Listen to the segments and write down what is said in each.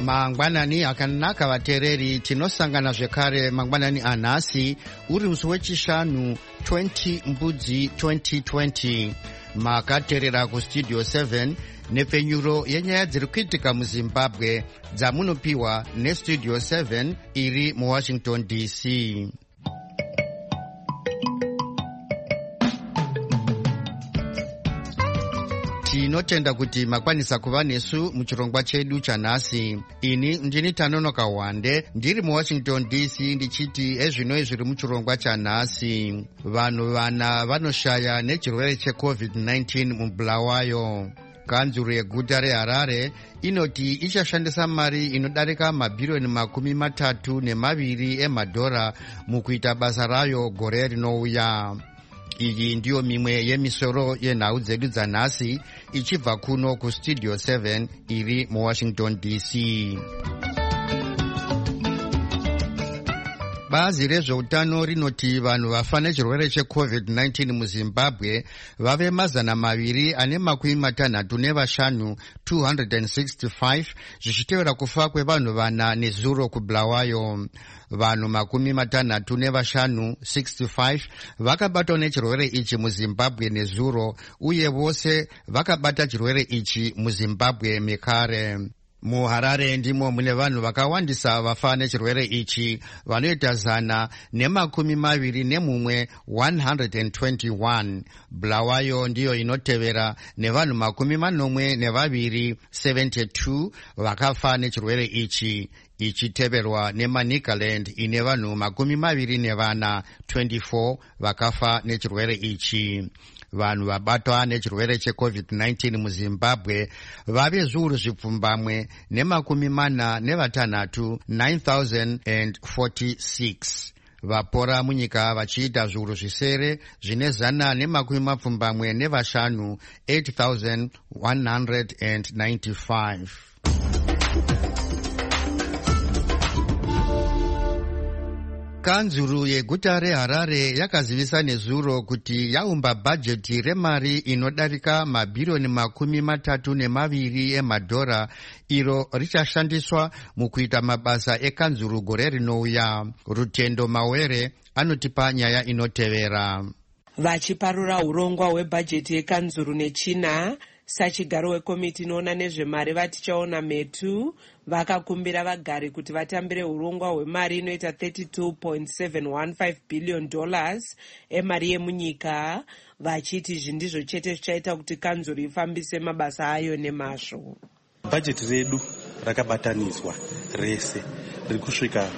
Mangwanani akanaka vatereri, tinosangana zvekare mangwanani anhasi uri musi wechishanu 20 mbudzi 2020. Makaterera kustudio 7 nepfenyuro yenyaya dziri kuitika muZimbabwe dzamunopiwa nestudio 7 iri muWashington DC. Tinotenda kuti makwanisa kuva nesu muchirongwa chedu chanhasi. Ini ndini Tanonoka Wande ndiri muWashington DC ndichiti ezvino zviri muchirongwa chanhasi. Vanhu vana vanoshaya nechirwere cheCovid-19 muBulawayo. Kanzuru yeguta reHarare inoti ichashandisa mari inodarika mabhirioni 32 emadhora mukuita basa rayo gore rinouya. Iyi ndiyo mimwe yemisoro yenhau dzedu dzanhasi ichibva kuno kustudio 7 iri muWashington DC. Bazi rezveutano rinoti vanhu vafa nechirwere cheCovid-19 muZimbabwe vave 265 265 zvichitevera kufa kwevanhu vana nezuro kuBulawayo. Vanhu 65 65 vakabatwa nechirwere ichi muZimbabwe nezuro, uye vose vakabata chirwere ichi muZimbabwe mekare. MuHarare ndimo mune vanhu vakawandisa vafa nechirwere ichi, vanoita 121. Bulawayo ndiyo inotevera nevanhu 72 vakafa nechirwere ichi, ichiteverwa neManicaland ine vanhu 24 vakafa nechirwere ichi. Vanhu vabatwa nechirwere cheCovid-19 muZimbabwe vave zviuru zvipfumbamwe ne46 9,046. Vapora munyika vachiita zviuru zvisere zvine 125 8,195. Kanzuru yeguta reHarare yakazivisa nezuro kuti yaumba bhajeti remari inodarika mabhirioni 32 emadhora, iro richashandiswa mukuita mabasa ekanzuru gore rinouya. Rutendo Mawere anotipa nyaya inotevera. Vachiparura urongwa hwebhajeti yekanzuru nechina, sachigaro wekomiti inoona nezvemari vatichaona metu vakakumbira vagari kuti vatambire urongwa hwemari inoita $32.715 billion emari yemunyika, vachiti izvi ndizvo chete zvichaita kuti kanzuru ifambise mabasa ayo nemazvo. Bhajeti redu rakabatanidzwa rese riri kusvika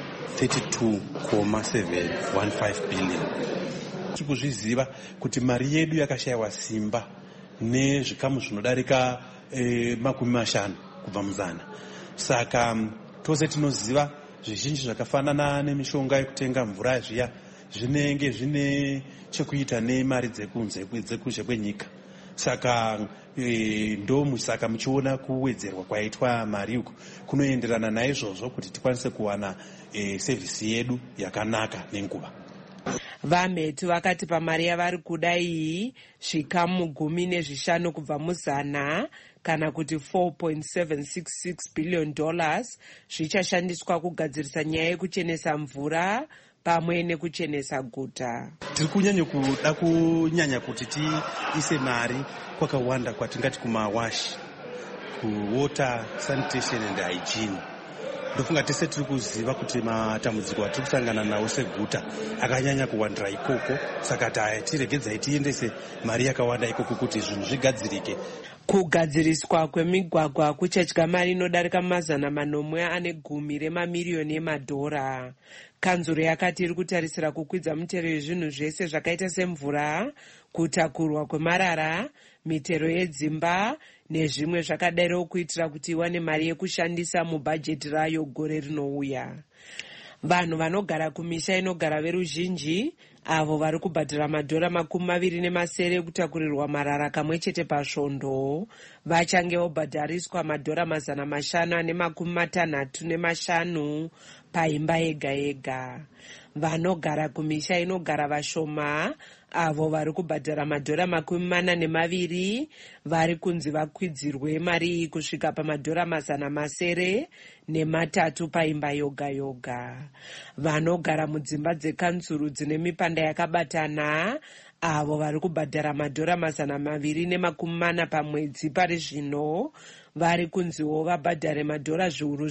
$32.715 billion. Tiri kuzviziva kuti mari yedu yakashayiwa simba nezvikamu zvinodarika 50 kubva muzana. Saka tose tinoziva zvizhinji zvakafanana nemishonga yekutenga mvura zviya zvinenge zvine chekuita nemari dzekunze kwenyika. Saka saka muchiona kuwedzerwa kwaitwa mari uku kunoenderana naizvozvo kuti tikwanise kuwana sevhisi yedu yakanaka nenguva. Vametu vakati pamari yavari kuda iyi zvikamu 15 kubva muzana, kana kuti $4.766 billion, zvichashandiswa kugadzirisa nyaya yekuchenesa mvura pamwe nekuchenesa guta. Tiri kunyanya kuti tiise mari kwakawanda kwatingati kumawashi, kuwater, sanitation and hygiene. Ndofunga tese tiri kuziva kuti matambudziko atiri kusangana nawo seguta akanyanya kuwandira ikoko, saka tiregedzai tiendese mari yakawanda ikoko kuti zvinhu zvigadzirike. Kugadziriswa kwemigwagwa kuchadya mari inodarika $10 mamiliyoni emadhora. Kanzuru yakati iri kutarisira kukwidza mutero yezvinhu zvese zvakaita semvura, kutakurwa kwemarara, mitero yedzimba nezvimwe zvakadaro, kuitira kuti iwane mari yekushandisa mubhajeti rayo gore rinouya. Vanhu vanogara kumisha inogara veruzhinji, avo vari kubhadhara madhora 27 ekutakurirwa marara kamwe chete pasvondo, vachange vobhadhariswa madhora 565 paimba yega yega. vanogara kumisha inogara vashoma avo vari kubhadhara madhora 42 vari kunzi vakwidzirwe mari iyi kusvika pamadhora 903 paimba yoga yoga. Vanogara mudzimba dzekanzuru dzine mipanda yakabatana avo vari kubhadhara madhora 240 pamwedzi pari zvino vari kunziwo vabhadhare madhora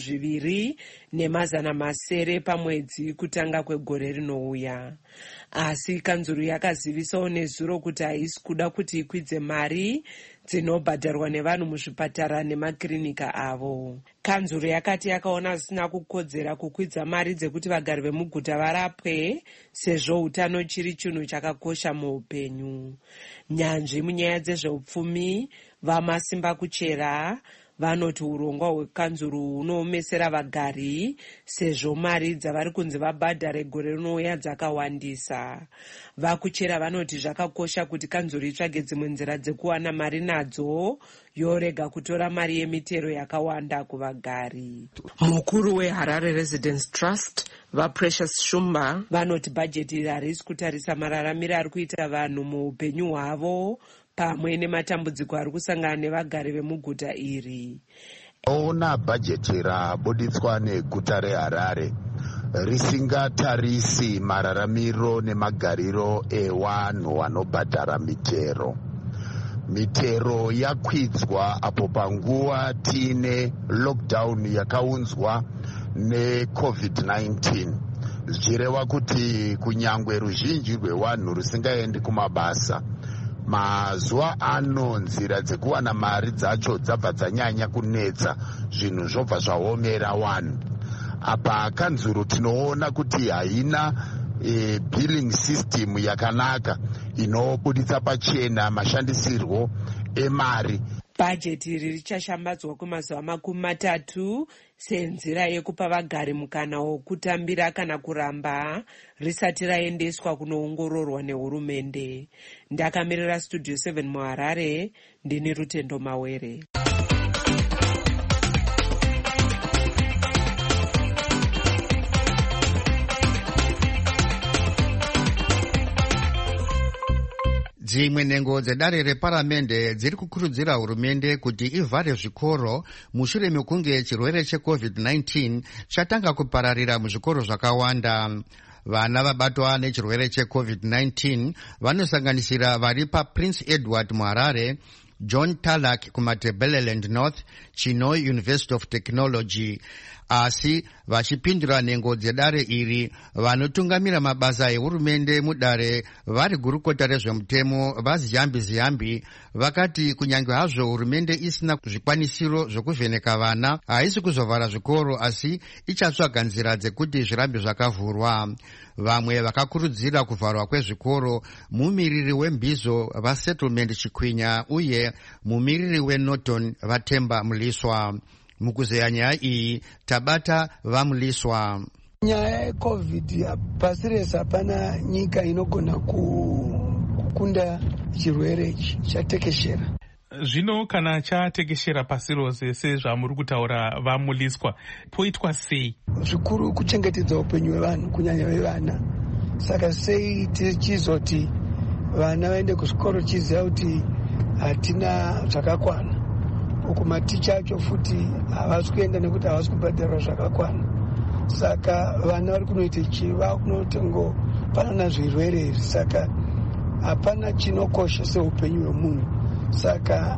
2,700 pamwedzi kutanga kwegore rinouya. Asi kanzuru yakazivisawo nezuro kuti haisi kuda kuti ikwidze mari dzinobhadharwa nevanhu muzvipatara nemakirinika avo. Kanzuru yakati yakaona zvisina kukodzera kukwidza mari dzekuti vagari vemuguta varapwe, sezvo utano chiri chinhu chakakosha muupenyu. Nyanzvi munyaya dzezveupfumi vamasimba kuchera vanoti urongwa hwekanzuru hunoomesera vagari, sezvo mari dzavari kunzi vabhadhare gore rinouya dzakawandisa. Vakuchera vanoti zvakakosha kuti kanzuru itsvage dzimwe nzira dzekuwana mari nadzo, yorega kutora mari yemitero yakawanda kuvagari. Mukuru weHarare Residence Trust vaPrecious Shumba vanoti bhajeti harisi kutarisa mararamiro ari kuita vanhu muupenyu hwavo pamwe nematambudziko ari kusangana nevagari vemuguta iri. Ona bhajeti rabuditswa neguta reHarare risingatarisi mararamiro nemagariro evanhu vanobhadhara mitero. Mitero yakwidzwa apo panguva tiine lockdown yakaunzwa neCovid-19, zvichireva kuti kunyangwe ruzhinji rwevanhu rusingaendi kumabasa. Mazuva ano nzira dzekuwana mari dzacho dzabva dzanyanya kunetsa, zvinhu zvobva zvaomera vanhu. Apa kanzuru tinoona kuti haina billing system yakanaka inobuditsa pachena mashandisirwo emari. Bhajeti iri richashambadzwa kwemazuva 30 senzira yekupa vagari mukana wokutambira kana kuramba risati raendeswa kunoongororwa nehurumende. Ndakamirira Studio 7 muHarare, ndini Rutendo Mawere. Dzimwe nhengo dzedare reparamende dziri kukurudzira hurumende kuti ivhare zvikoro mushure mekunge chirwere cheCovid-19 chatanga kupararira muzvikoro zvakawanda. Vana vabatwa nechirwere cheCovid-19 vanosanganisira vari paPrince Edward muHarare, John Tarlac kumaTebeleland North, Chinhoyi University of Technology. Asi vachipindura nhengo dzedare iri, vanotungamira mabasa ehurumende mudare vari gurukota rezvemutemo vaZiyambi vakati kunyange hazvo hurumende isina zvikwanisiro zvokuvheneka vana, haisi kuzovhara zvikoro asi ichatsvaga nzira dzekuti zvirambe zvakavhurwa. Vamwe vakakurudzira kuvharwa kwezvikoro mumiriri weMbizo vaSettlement Chikwinya uye mumiriri weNorton vaTemba Muliswa. Mukuzeya nyaya iyi tabata vaMuliswa. Nyaya yeCovid pasi rese hapana nyika inogona kukunda chirwere chatekeshera. Zvino kana chatekeshera pasi rose sezvamuri kutaura vaMuliswa, poitwa sei? Zvikuru kuchengetedza upenyu hwevanhu kunyanya vevana. Saka sei tichizoti vana vaende kuzvikoro chiziva kuti hatina zvakakwana. Uku maticha acho futi havasi kuenda nekuti havasi kubhadharwa zvakakwana. Saka vana vari kunoita chiva kunotengo pana zvirwere. Saka hapana chinokosha seupenyu hwemunhu. Saka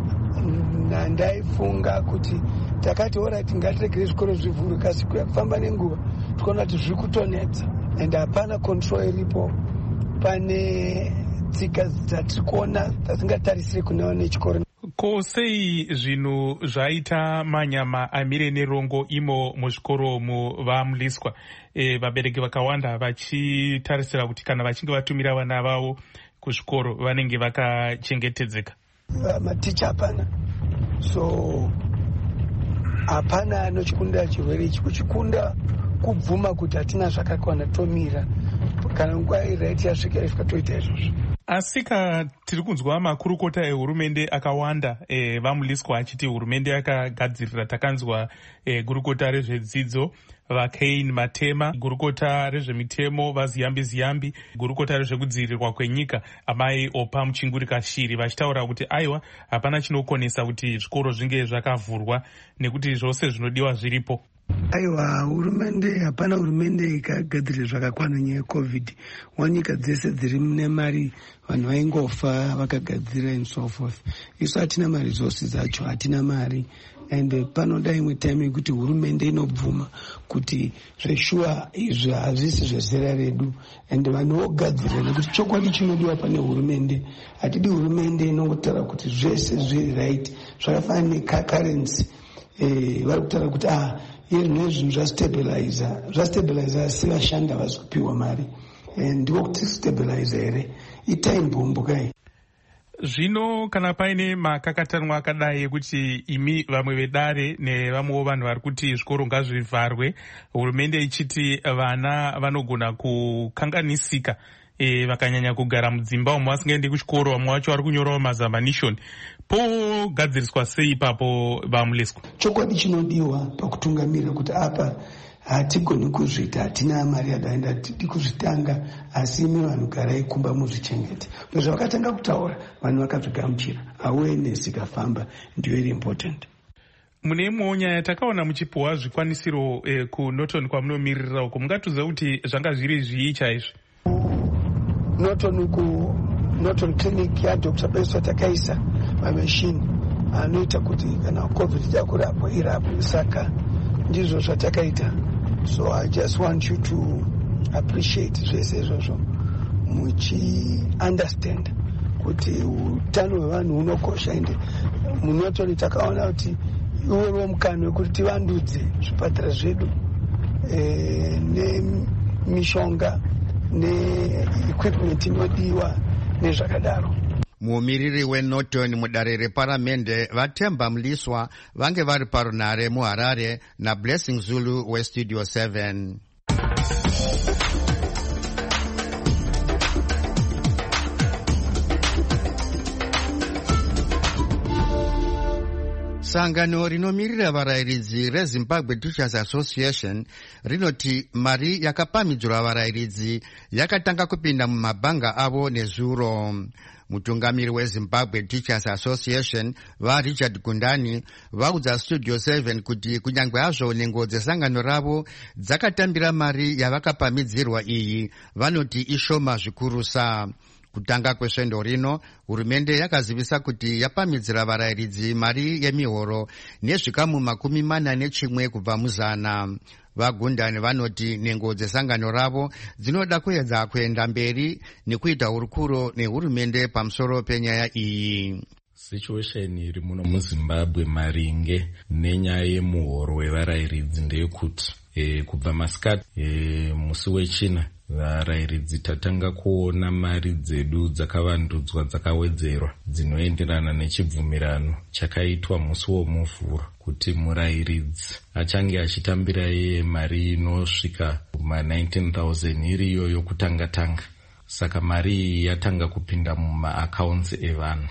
ndaifunga kuti takati orati ngatiregere zvikoro zvivhurwe, kasi kufamba nenguva tikaona kuti zviri kutonetsa ende hapana control iripo. Pane tsika dzatiri kuona dzasingatarisiri kunewa nechikoro. Ko sei zvinhu zvaita manyama amire nerongo imo muzvikoro vaMuliswa, vabereki vakawanda vachitarisira kuti kana vachinge vatumira vana vavo kuzvikoro vanenge vakachengetedzeka? Maticha hapana, so hapana anochikunda chirwere ichi. Kuchikunda kubvuma kuti hatina zvakakwana tomira kana nguva iraiti yasvika toita izvozvo. Asika tiri kunzwa makurukota ehurumende akawanda vamuliswa achiti hurumende yakagadzirira. Takanzwa gurukota rezvedzidzo vaCain Matema, gurukota rezvemitemo vaZiyambi, gurukota rezvekudzivirirwa kwenyika amai Opa Muchingurika Shiri, vachitaura kuti aiwa hapana chinokonesa kuti zvikoro zvinge zvakavhurwa nekuti zvose zvinodiwa zviripo. Aiwa, hapana hurumende ikagadzirira zvakakwana nyaya yeCovid. Nyika dzese dziri nemari, vanhu vaingofa vakagadzira and so forth. Isu hatina mari resources dzacho, hatina mari. And panoda imwe time yekuti hurumende inobvuma kuti zveshuwa izvi hazvisi zvezera redu, and vanhu vogadzirira, nekuti chokwadi chinodiwa pane hurumende. Hatidi hurumende inongotaura kuti zvese zviri right, zvakafanana necurrency. Vari kutaura kuti zvinhu zvastabilizer asi vashanda havasi kupiwa mari. Ndiko kuti stabilizer here itai mbumbu kai. Zvino kana paine makakatanwa akadai ekuti imi vamwe vedare nevamwewo vanhu vari kuti zvikoro ngazvivharwe, hurumende ichiti vana vanogona kukanganisika vakanyanya kugara mudzimba umo vasingaendi kuchikoro, vamwe vacho vari kunyorawo mazamanishoni, pogadziriswa sei ipapo vamuliswa? Chokwadi chinodiwa pakutungamirira kuti apa hatigoni kuzviita, hatina mari yadaenda, hatidi kuzvitanga, asi imi vanhu garai kumba muzvichengete. Zvavakatanga kutaura vanhu vakazvigamuchira, awareness ikafamba, ndiyo iri important. Mune imwewo nyaya takaona muchipiwa zvikwanisiro kuNorton kwamunomiririra uko, mungatiudza kuti zvanga zviri zvii chaizvo? Norton clinic yaDr. Beswa takaisa mameshini anoita kuti kana COVID yakurapwa irapwe, saka ndizvo zvatakaita. So I just want you to appreciate zvese izvozvo muchi-understand kuti utano hwevanhu hunokosha. Ende muNorton takaona kuti iwewo mukana wekuti tivandudze zvipatara zvedu nemishonga neequipment inodiwa nezvakadaro. Mumiriri weNorton mudare reparamende vaTemba Mliswa vange vari parunare muHarare naBlessing Zulu weStudio 7. Sangano rinomirira varayiridzi reZimbabwe Teachers Association rinoti mari yakapamidzwa varayiridzi yakatanga kupinda mumabhanga avo nezuro. Mutungamiri weZimbabwe Teachers Association vaRichard Gundani vaudza Studio 7 kuti kunyangwe hazvo nhengo dzesangano ravo dzakatambira mari yavakapamidzirwa iyi, vanoti ishoma zvikurusa. Kutanga kwesvendo rino, hurumende yakazivisa kuti yapamidzira varayiridzi mari yemihoro nezvikamu 41 kubva muzana. VaGundani vanoti nhengo dzesangano ravo dzinoda kuedza kuenda mberi nekuita hurukuro nehurumende pamusoro penyaya iyi. Situation iri muno muZimbabwe maringe nenyaya yemuhoro wevarayiridzi ndeyekuti kubva masikati musi wechina varayiridzi tatanga kuona mari dzedu dzakavandudzwa, dzakawedzerwa, dzinoenderana nechibvumirano chakaitwa musi womuvhuro kuti murayiridzi achange achitambira iye mari inosvika kuma19,000 iri iyoyo kutanga. Saka mari iyi yatanga kupinda mumaaccounts evanhu.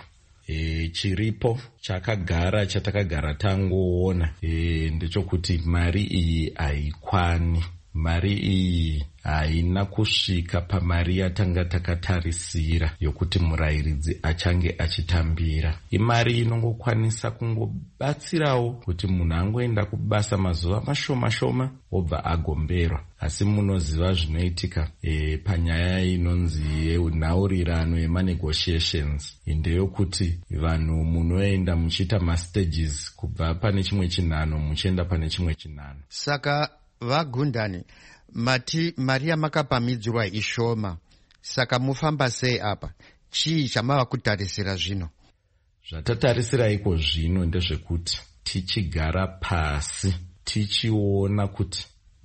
Chiripo chatakagara tangoona ndechokuti mari iyi haikwani. Mari iyi haina kusvika pamari yatanga takatarisira yokuti murayiridzi achange achitambira. Imari inongokwanisa kungobatsirawo kuti munhu angoenda kubasa mazuva mashoma obva agomberwa. Asi munoziva zvinoitika panyaya inonzi yenhaurirano yemanegotiations, ndeyokuti vanhu munoenda muchiita mastages kubva pane chimwe chinhano muchienda pane chimwe chinhano. Saka vaGundani mati mari yamakapamidzirwa ishoma, saka mufamba sei apa? Chii chamava kutarisira zvino? Zvatatarisira iko zvino ndezvekuti tichigara pasi tichiona kuti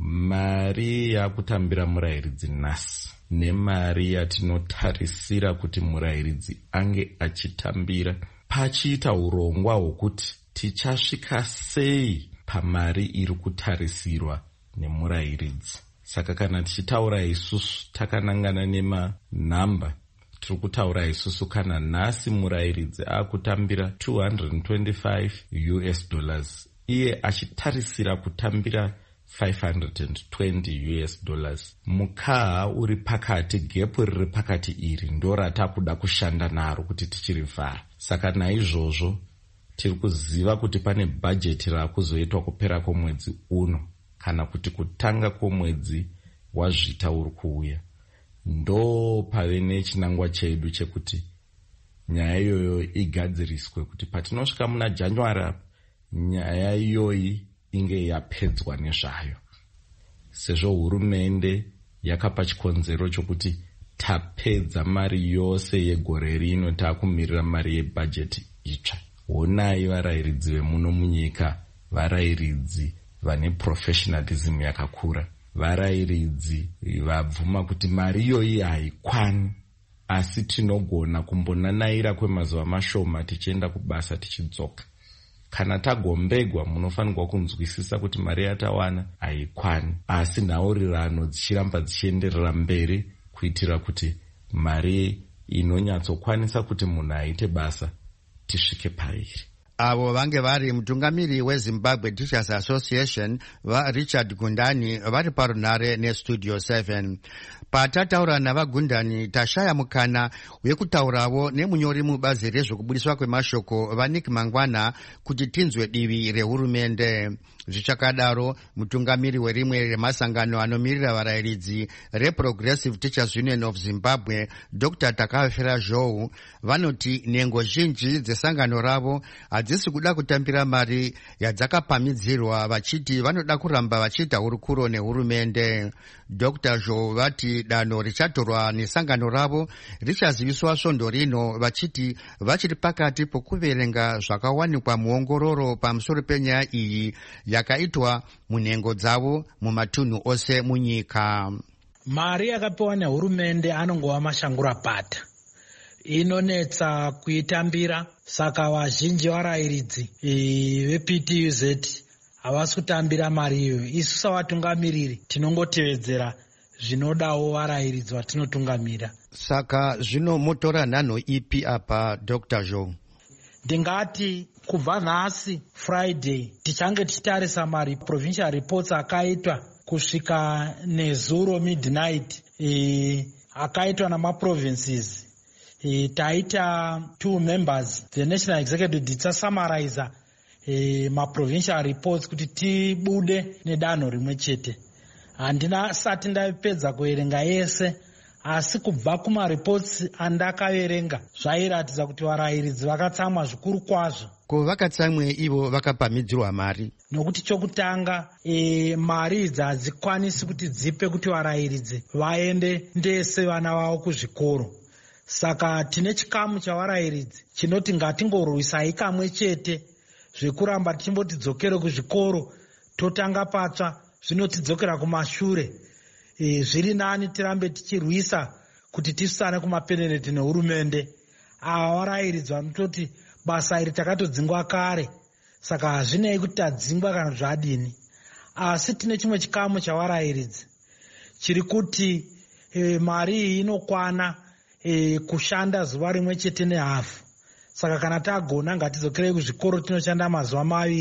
mari yakutambira murayiridzi nhasi nemari yatinotarisira kuti murayiridzi ange achitambira, pachiita urongwa hwokuti tichasvika sei pamari iri kutarisirwa nemurayiridzi. Saka kana tichitaura isusu takanangana nemanhamba, tiri kutaura isusu kana nhasi murayiridzi akutambira $225 iye achitarisira kutambira $520. mukaha uri pakati, gepu riri pakati iri ndo ratakuda kushanda naro kuti tichirivhara. Saka naizvozvo tiri kuziva kuti pane bhajeti rakuzoitwa kupera kwomwedzi uno kana kuti kutanga kwomwedzi wazvita uri kuuya. Ndo pave nechinangwa chedu chekuti nyaya iyoyo igadziriswe kuti patinosvika muna January nyaya iyoyi inge yapedzwa nezvayo. Sezvo hurumende yakapa chikonzero chokuti tapedza mari yose yegore rino, takumirira mari yebhajeti itsva. Honai varayiridzi vemuno munyika, varayiridzi vane professionalism yakakura, varayiridzi vabvuma kuti mari iyoyi haikwani, asi tinogona kumbonanaira kwemazuva mashoma tichienda kubasa tichidzoka. Kana tagombegwa munofanirwa kunzwisisa kuti mari yatawana haikwani, asi nhaurirano dzichiramba dzichienderera mberi kuitira kuti mari inonyatsokwanisa kuti munhu aite basa tisvike pairi. Avo vange vari mutungamiri weZimbabwe Teachers Association vaRichard Gundani vari parunhare neStudio 7. Patataura navagundani tashaya mukana wekutaurawo nemunyori mubazi rezvekubudiswa kwemashoko vaNick Mangwana kuti tinzwe divi rehurumende. Zvichakadaro mutungamiri werimwe remasangano anomirira varayiridzi reProgressive Teachers Union of Zimbabwe Dr. Takafera Zhou vanoti nhengo zhinji dzesangano ravo hadzisi kuda kutambira mari yadzakapamidzirwa, vachiti vanoda kuramba vachiita hurukuro nehurumende. Dr. Zhou vati danho richatorwa nesangano ravo richaziviswa svondo rino, vachiti vachiri pakati pokuverenga zvakawanikwa muongororo pamusoro penyaya iyi yakaitwa munhengo dzavo mumatunhu ose munyika. Mari yakapiwa nehurumende anongova mashangura pata, inonetsa kuitambira. Saka vazhinji varayiridzi vePTUZ havasi kutambira mari iyoyo. Isu savatungamiriri tinongotevedzera zvinodawo varayiridzi vatinotungamira. Saka zvino motora nhanho ipi apa Dr. Zhou? Ndingati kubva nhasi Friday tichange tichitarisa mari provincial reports akaitwa kusvika nezuro midnight akaitwa namaprovinces. Taita 2 members the National Executive dzichasummariza maprovincial reports kuti tibude nedanho rimwe chete. Handina sati ndapedza kuverenga yese, asi kubva kumareports andakaverenga zvairatidza kuti varayiridzi vakatsamwa zvikuru kwazvo. Ko vakatsamwe ivo vakapamidzirwa mari? Nokuti chokutanga mari idzi hadzikwanisi kuti dzipe kuti varayiridzi vaende ndese vana vavo kuzvikoro. Saka tine chikamu chavarayiridzi chinoti ngatingorwisai kamwe chete zvekuramba tichimboti kuzvikoro totanga patsva zvinotidzokera kumashure. Zviri nani tirambe tichirwisa kuti tisane kumapendeneti nehurumende. Ava varayiridzi vanototi basa iri takatodzingwa kare, saka hazvinei kuti tadzingwa kana zvadini. Asi tine chimwe chikamu chavarayiridzi chiri kuti mari iyi inokwana kushanda zuva rimwe chete nehafu. Saka kana tagona ngatidzokerei kuzvikoro tinoshanda mazuva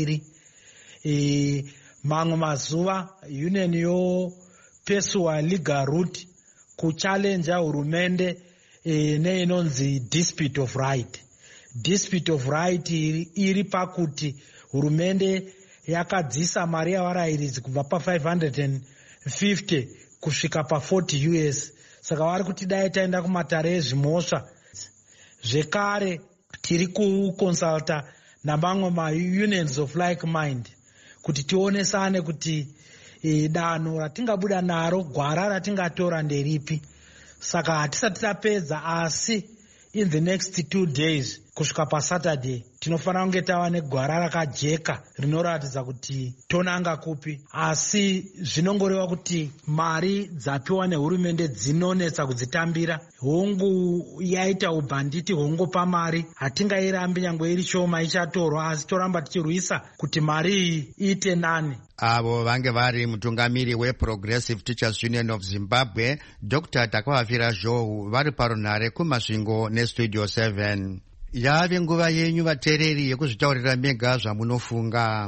2. Mamwe mazuva union yopesuwa legal route kuchallenja hurumende neinonzi dispute of right. Dispute of right iri pakuti hurumende yakadzisa mari yavarayiridzi kubva pa$550 kusvika pa$40. Saka vari kuti dai taenda kumatare ezvimhosva. Zvekare tiri kukonsulta namamwe maunions of like mind kuti tionesane kuti danho ratingabuda naro, gwara ratingatora nderipi. Saka hatisati tapedza, asi in the next 2 days kusvika pasaturday tinofanira kunge tava negwara rakajeka rinoratidza kuti tonanga kupi, asi zvinongoreva kuti mari dzapiwa nehurumende dzinonetsa kudzitambira. Hongu yaita ubhanditi, hongu pamari hatingairambi nyangwe iri shoma ichatorwa, asi toramba tichirwisa kuti mari iyi iite nani. Avo vange vari mutungamiri weProgressive Teachers Union of Zimbabwe, Dr. Takavafira Zhou, vari parunhare kumasvingo neStudio 7. Yave nguva yenyu vateereri yekuzvitaurira mega zvamunofunga.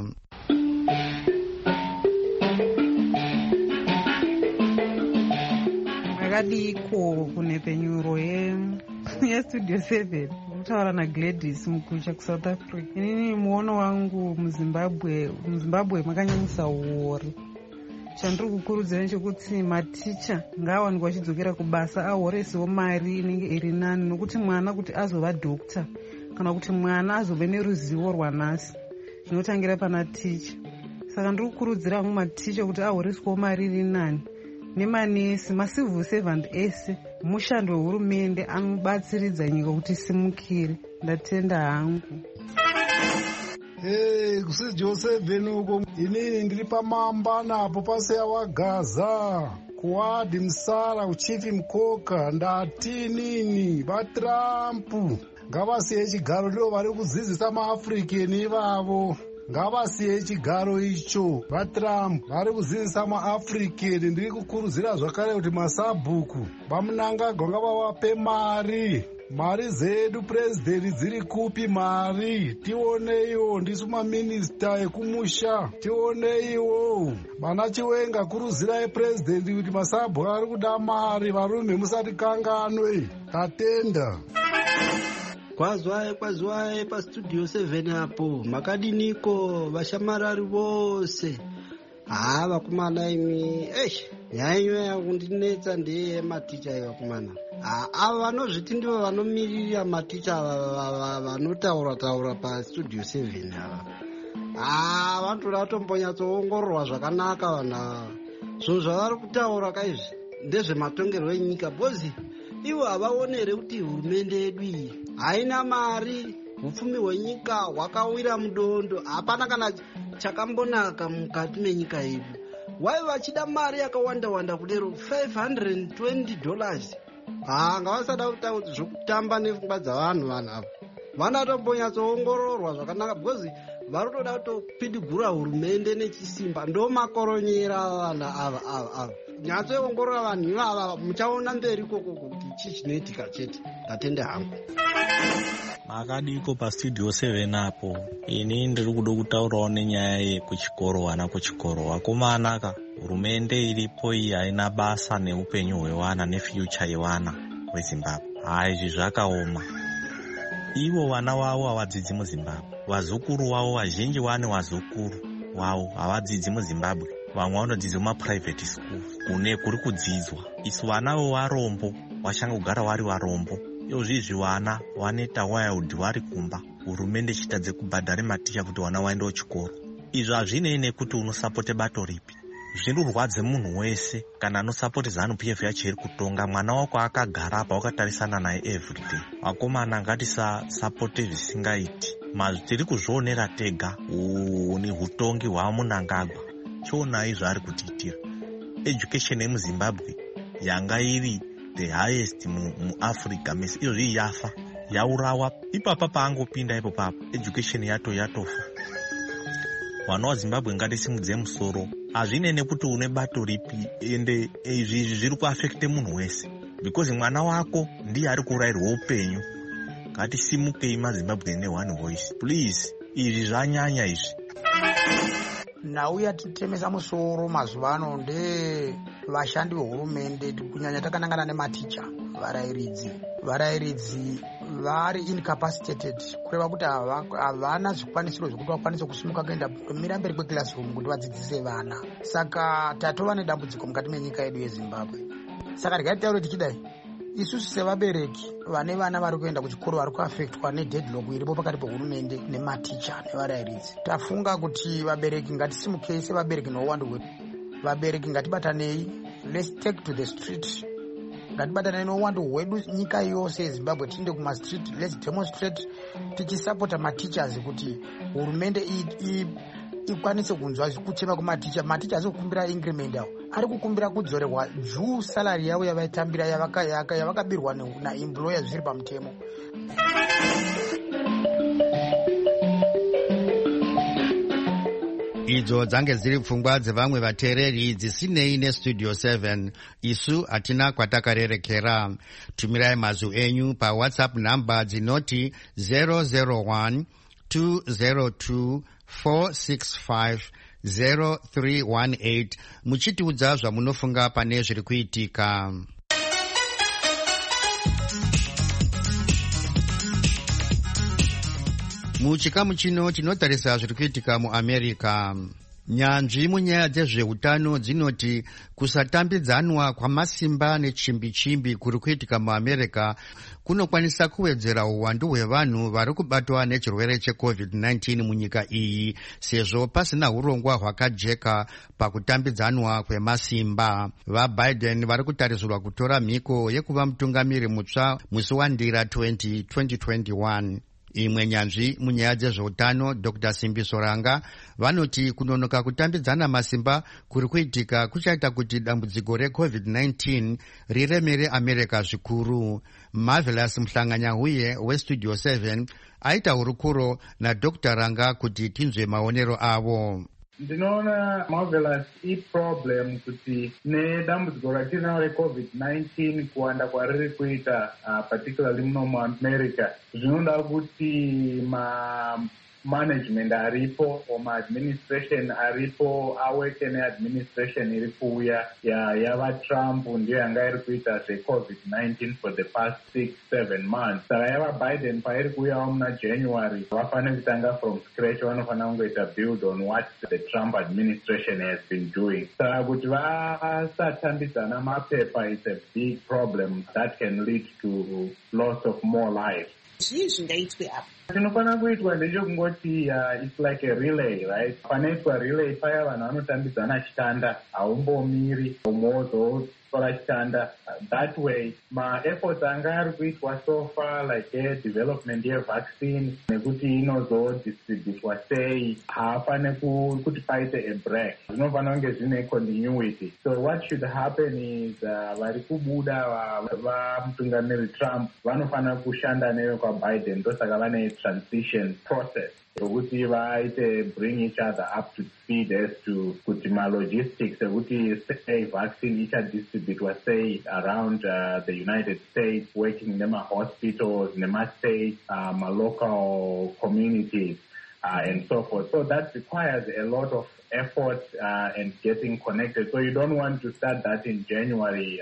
Makadiko kunhepenyuro yeStudio 7 kutaura naGladys Mukucha kuSouth Africa. Inini muono wangu muZimbabwe makanyanyisa uori. Chandiri kukurudzira nechekuti maticha ngaawanikwa achidzokera kubasa ahoresewo mari inenge iri nani, nokuti mwana kuti azova dhokta kana kuti mwana azove neruzivo rwanhasi zvinotangira pana ticha. Saka ndiri kukurudzira vangu maticha kuti ahoreswawo mari iri nani, nemanesi, macivil servant ese, mushando wehurumende anobatsiridza nyika kuti simukire. Ndatenda hangu. Kustudio 7 uko inini ndiri pamamba napo paseya wagaza kuwadi Msara uchifi Mkoka ndati nini vaTrump ngavasiye chigaro ndivo vari kudzidzisa maAfrikeni ivavo. Ngavasiye chigaro icho. VaTrump vari kudzidzisa maAfrikeni. Ndiri kukurudzira zvakare kuti masabhuku vamunangagwa ngavavape mari dzedu president dziri kupi mari? Tioneiwo, ndisu maminista ekumusha tioneiwo. Vana Chiwenga kurudzirai president kuti masabhuku ari kuda mari, varume musati kanganwe. Tatenda. Kwazwai paStudio 7 apo makadiniko vashamarari vose. Vakomana imi nyanyo yakundinetsa ndeye maticha vakomana. Ava vanozviti ndivo vanomirira maticha vanotaura paStudio 7 ava. Vanotoda kutombonyatsoongororwa zvakanaka vanhu ava. Zvinhu zvavari kutaura kaizvi ndezvematongerwo enyika, bhozi ivo havaonere kuti hurumende yedu iyi haina mari. Upfumi hwenyika hwakawira mudondo, hapana kana chakambonaka mukati menyika yedu. Wai vachida mari yakawanda kudero $520. Ngavasada kuti zvokutamba nepfungwa dzavanhu ava. Vanatombonyatsoongororwa zvakanaka, because varotoda kutopidigura hurumende nechisimba. Ndo makoronyera vanhu ava. Nyatsoongorora vanhu ivava, muchaona mberi koko kuti chii chinoitika chete. Ndatenda hangu. Makadiko paStudio 7 apo. Ini ndiri kuda kutaurawo nenyaya yekuchikoro, vana kuchikoro. Vakomana hurumende iripo iyi haina basa neupenyu hwevana nefuture yevana veZimbabwe. Izvi zvakaoma. Ivo vana vavo havadzidzi muZimbabwe. Vazukuru vavo vazhinji vane vazukuru vavo havadzidzi muZimbabwe. Vamwe vanodzidza mumaprivate school kuri kudzidzwa. Isu vana vevarombo vashanga kugara vari varombo. Izvi vana vaneta wild vari kumba. Hurumende chitadze kubhadhare maticha kuti vana vaendewo chikoro. Izvi hazvinei nekuti unosapote bato ripi. Zvinorwadze munhu wese kana anosapoti ZANU-PF yacho iri kutonga. Mwana wako akagara apa wakatarisana naye everyday. Vakomana ngatisapote zvisingaiti. Tiri kuzvionera tega ni hutongi hwaMunangagwa. Chionai zvaari kutiitira. Education yemuZimbabwe yanga iri the highest muAfrica mese. Izvi yafa, yaurawa. Ipapa paangopinda ipo papa education yatofa. Vana vaZimbabwe ngatisimudze musoro. Hazvinei nekuti une bato ripi, ende izvi zviri kuafekte munhu wese, because mwana wako ndiye ari kurayirwa upenyu. Ngatisimukei maZimbabwe ne1 voice please. Izvi zvanyanya izvi. Nhau yatitemesa musoro mazuva ano ndevashandi vehurumende, kunyanya takanangana nematicha, varayiridzi vari incapacitated, kureva kuti havana zvikwanisiro zvokuti vakwanise kusimuka kuenda kumira mberi kweclassroom kuti vadzidzise vana. Saka tatova nedambudziko mukati menyika yedu yeZimbabwe. Saka regai tichidai, isusu sevabereki vane vana vari kuenda kuchikoro vari kuafektwa nedeadlock iripo pakati pehurumende nematicha nevarayiridzi. Tafunga kuti vabereki ngatisimukei sevabereki nouwandu hwedu. Vabereki ngatibatanei, let's take to the street ngatibatanai nouwandu hwedu nyika yose yezimbabwe tiende kumastreet, let's demonstrate tichisapota mateachers kuti hurumende ikwanise kunzwa kuchema kwematicha. Maticha asi kukumbira increment yavo, ari kukumbira kudzorerwa juu salary yavo yavaitambira yavakabirwa naemployer zviri pamutemo. idzo dzange dziri pfungwa dzevamwe vateereri dzisinei nestudio 7. isu hatina kwatakarerekera. tumirai mazwi enyu pawhatsapp namba dzinoti 001 202 465 0318 muchitiudza zvamunofunga pane zviri kuitika. muchikamu chino tinotarisa zviri kuitika muamerica. nyanzvi munyaya dzezveutano dzinoti kusatambidzanwa kwamasimba nechimbi-chimbi kuri kuitika muamerica kunokwanisa kuwedzera uwandu hwevanhu vari kubatwa nechirwere cheCovid-19 munyika iyi, sezvo pasina urongwa hwakajeka pakutambidzanwa kwemasimba. vaBiden vari kutarisirwa kutora mhiko yekuva mutungamiri mutsva musi wandira 2021. imwe nyanzvi munyaya dzezveutano Dr. Simbi Soranga vanoti kunonoka kutambidzana masimba kuri kuitika kuchaita kuti dambudziko reCovid-19 riremere America zvikuru. Marvelous Mhlanganyahuye weStudio 7 aita hurukuro naDr. Ranga kuti tinzwe maonero avo. Ndinoona Marvelous problem kuti nedambudziko ratinaro reCovid-19 kuwanda kwariri kuita particularly muno muAmerica zvinoda kuti management aripo administration aripo aweke neadministration iri kuuya yava Trump ndiyo yanga iri kuita zveCovid-19 for the past 6-7 months. Saka yava Biden pairi kuuyawo muna January vafanira kutanga from scratch, vanofanira kungoita build on what the Trump administration has been doing. Saka kuti vasatambidzana mapepa is a big problem that can lead to loss of more lives. Zvii zvingaitwe apa? Chinofanira kuitwa ndechekungoti it's like a relay, right? Panoitwa relay paya vanhu vanotambidzana chitanda, haumbomiri umwe chitanda. That way efforts anga ari kuitwa so far like development yevaccine nekuti inozodistributwa sei haafane kuti paite a break, zvinofanira kunge zvine continuity. So what should happen is vari kubuda vamutungamiri Trump vanofanira kushanda newe kwaBiden, ndosaka vane transition process yokuti vaite bring each other up to speed as to kuti logistics ekuti sei vaccine ichadistributwa sei around the United States, working nema-hospitals, nema-states, local communities and so forth. So that requires a lot of effort and getting connected. So you don't want to start that in January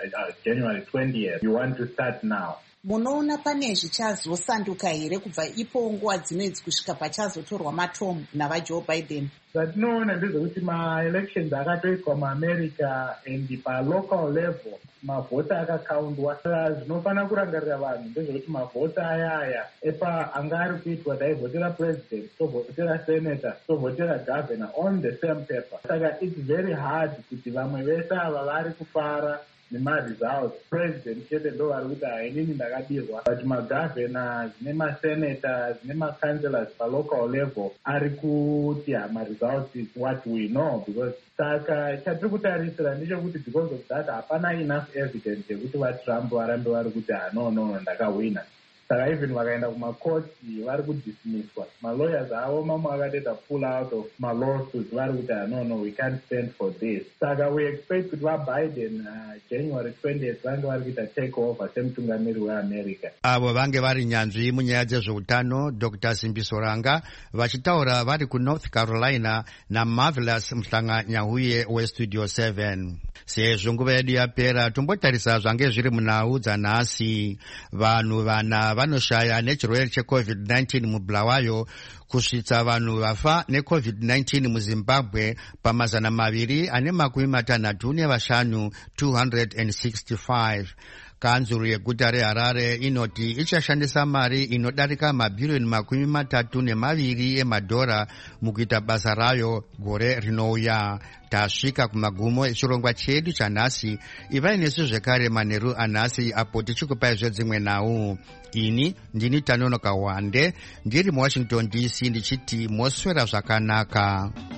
20th. You want to start now. Munoona pane zvichazosanduka here kubva ipo nguva dzinedzi kusvika pachazotorwa matombo navaJoe Biden? Zatinoona ndezvekuti ma-elections akatoitwa muAmerica and pa-local level mavhota akakaundwa. Zvinofanira kurangarira vanhu ndezvekuti mavhota aya epa anga ari kuitwa taivhotera president, tovhotera senator, tovhotera governor on the same paper. Saka it's very hard kuti vamwe vese ava vari kufara nema-results. President chete ndo vari kuti hainini ndakadirwa, but ma-governors nema-senators nema-councillors pa-local level ari kuti ma-results is what we know. Because saka chatiri kutarisira ndechekuti because of that hapana enough evidence yekuti vaTrump varambe vari kuti no ndakawina. Saka even vakaenda kumakoti vari kudismisswa. Ma-lawyers avo mamwe akatoita pull out of ma-lawsuits vari kuti no, we can't stand for this. Saka we expect kuti vaBiden January 20th vange vari kuita take over semutungamiri weAmerica. Avo vange vari nyanzvi munyaya dzezveutano Dr. Simbi Soranga vachitaura vari kuNorth Carolina naMarvelous Mhlanganyahuye weStudio 7. Sezvo nguva yedu yapera tombotarisa zvange zviri munhau dzanhasi. Vanhu vana vanoshaya nechirwere cheCovid-19 muBulawayo kusvitsa vanhu vafa neCovid-19 muZimbabwe pamazana maviri ane makumi matanhatu nevashanu 265. kanzuru yeguta reHarare inoti ichashandisa mari inodarika mabhirioni 32 emadhora mukuita basa rayo gore rinouya. Tasvika kumagumo echirongwa chedu chanhasi. Ivai nesu zvekare manheru anhasi apo tichikupai zvedzimwe nhau. Ini ndini Tanonoka Wande ndiri muWashington DC ndichiti moswera zvakanaka.